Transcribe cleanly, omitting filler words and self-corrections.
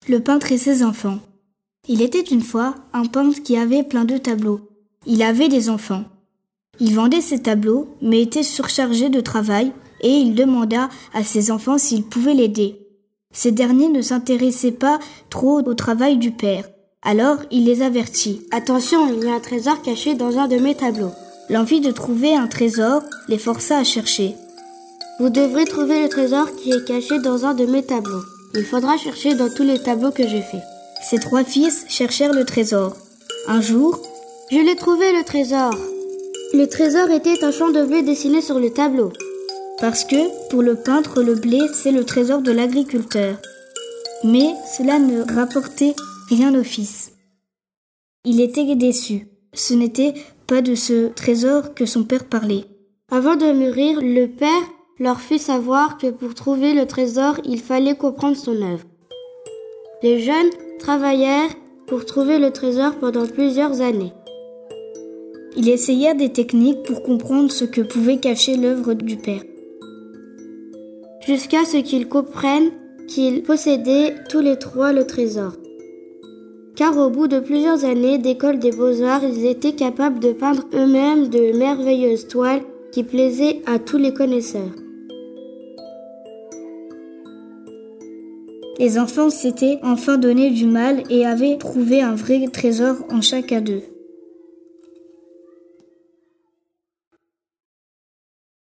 Le peintre et ses enfants. Il était une fois un peintre qui avait plein de tableaux. Il avait des enfants. Il vendait ses tableaux, mais était surchargé de travail et il demanda à ses enfants s'ils pouvaient l'aider. Ces derniers ne s'intéressaient pas trop au travail du père. Alors il les avertit. « Attention, il y a un trésor caché dans un de mes tableaux. » L'envie de trouver un trésor les força à chercher. « Vous devrez trouver le trésor qui est caché dans un de mes tableaux. Il faudra chercher dans tous les tableaux que j'ai faits. » Ses 3 fils cherchèrent le trésor. Un jour, « Je l'ai trouvé, le trésor !» Le trésor était un champ de blé dessiné sur le tableau. Parce que, pour le peintre, le blé, c'est le trésor de l'agriculteur. Mais cela ne rapportait rien au fils. Il était déçu. Ce n'était pas de ce trésor que son père parlait. Avant de mourir, le père leur fit savoir que pour trouver le trésor, il fallait comprendre son œuvre. Les jeunes travaillèrent pour trouver le trésor pendant plusieurs années. Ils essayèrent des techniques pour comprendre ce que pouvait cacher l'œuvre du père. Jusqu'à ce qu'ils comprennent qu'ils possédaient tous les 3 le trésor. Car au bout de plusieurs années d'école des beaux-arts, ils étaient capables de peindre eux-mêmes de merveilleuses toiles qui plaisaient à tous les connaisseurs. Les enfants s'étaient enfin donné du mal et avaient trouvé un vrai trésor en chacun d'eux.